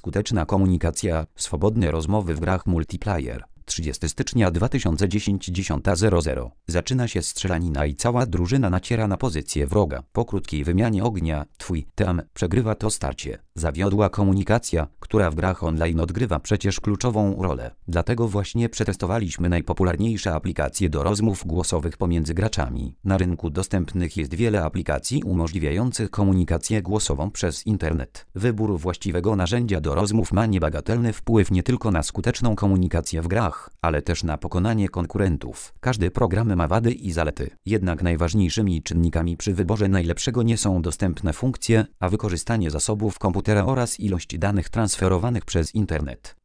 skuteczna komunikacja, swobodne rozmowy w grach multiplayer. 30 stycznia 2010 10:00. Zaczyna się strzelanina i cała drużyna naciera na pozycję wroga. Po krótkiej wymianie ognia, twój team przegrywa to starcie. Zawiodła komunikacja, która w grach online odgrywa przecież kluczową rolę. Dlatego właśnie przetestowaliśmy najpopularniejsze aplikacje do rozmów głosowych pomiędzy graczami. Na rynku dostępnych jest wiele aplikacji umożliwiających komunikację głosową przez internet. Wybór właściwego narzędzia do rozmów ma niebagatelny wpływ nie tylko na skuteczną komunikację w grach, ale też na pokonanie konkurentów. Każdy program ma wady i zalety. Jednak najważniejszymi czynnikami przy wyborze najlepszego nie są dostępne funkcje, a wykorzystanie zasobów komputera oraz ilość danych transferowanych przez internet.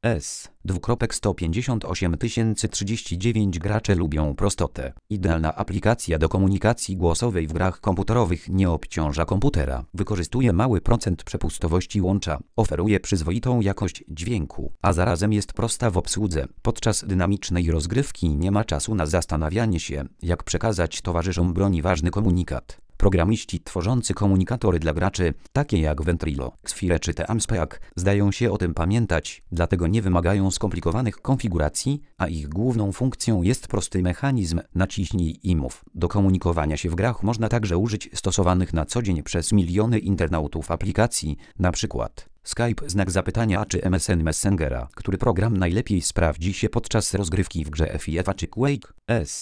158 039 gracze lubią prostotę. Idealna aplikacja do komunikacji głosowej w grach komputerowych nie obciąża komputera. Wykorzystuje mały procent przepustowości łącza. Oferuje przyzwoitą jakość dźwięku, a zarazem jest prosta w obsłudze. Podczas dynamicznej rozgrywki nie ma czasu na zastanawianie się, jak przekazać towarzyszom broni ważny komunikat. Programiści tworzący komunikatory dla graczy, takie jak Ventrilo, Xfire czy TeamSpeak, zdają się o tym pamiętać, dlatego nie wymagają skomplikowanych konfiguracji, a ich główną funkcją jest prosty mechanizm naciśnij i mów. Do komunikowania się w grach można także użyć stosowanych na co dzień przez miliony internautów aplikacji, np. Skype znak zapytania czy MSN Messengera, który program najlepiej sprawdzi się podczas rozgrywki w grze FIFA czy Quake.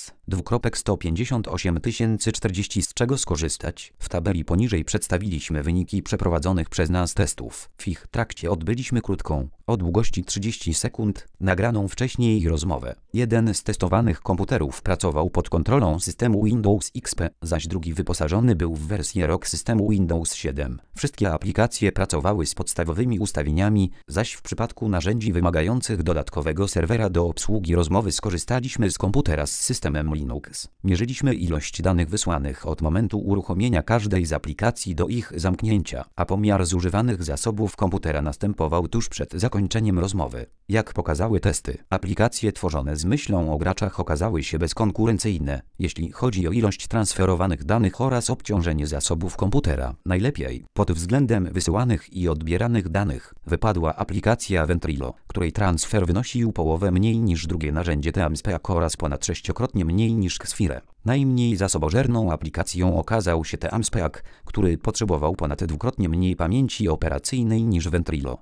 158 040 z czego skorzystać? W tabeli poniżej przedstawiliśmy wyniki przeprowadzonych przez nas testów. W ich trakcie odbyliśmy krótką, o długości 30 sekund, nagraną wcześniej rozmowę. Jeden z testowanych komputerów pracował pod kontrolą systemu Windows XP, zaś drugi wyposażony był w wersję ROG systemu Windows 7. Wszystkie aplikacje pracowały z podstawowymi ustawieniami, zaś w przypadku narzędzi wymagających dodatkowego serwera do obsługi rozmowy skorzystaliśmy z komputera z systemem Linux. Mierzyliśmy ilość danych wysłanych od momentu uruchomienia każdej z aplikacji do ich zamknięcia, a pomiar zużywanych zasobów komputera następował tuż przed zakończeniem rozmowy. Jak pokazały testy, aplikacje tworzone z myślą o graczach okazały się bezkonkurencyjne, jeśli chodzi o ilość transferowanych danych oraz obciążenie zasobów komputera. Najlepiej, pod względem wysyłanych i odbieranych danych, wypadła aplikacja Ventrilo, której transfer wynosił połowę mniej niż drugie narzędzie TeamSpeak oraz ponad 6-krotnie mniej niż Xfire. Najmniej zasobożerną aplikacją okazał się TeamSpeak, który potrzebował ponad 2-krotnie mniej pamięci operacyjnej niż Ventrilo.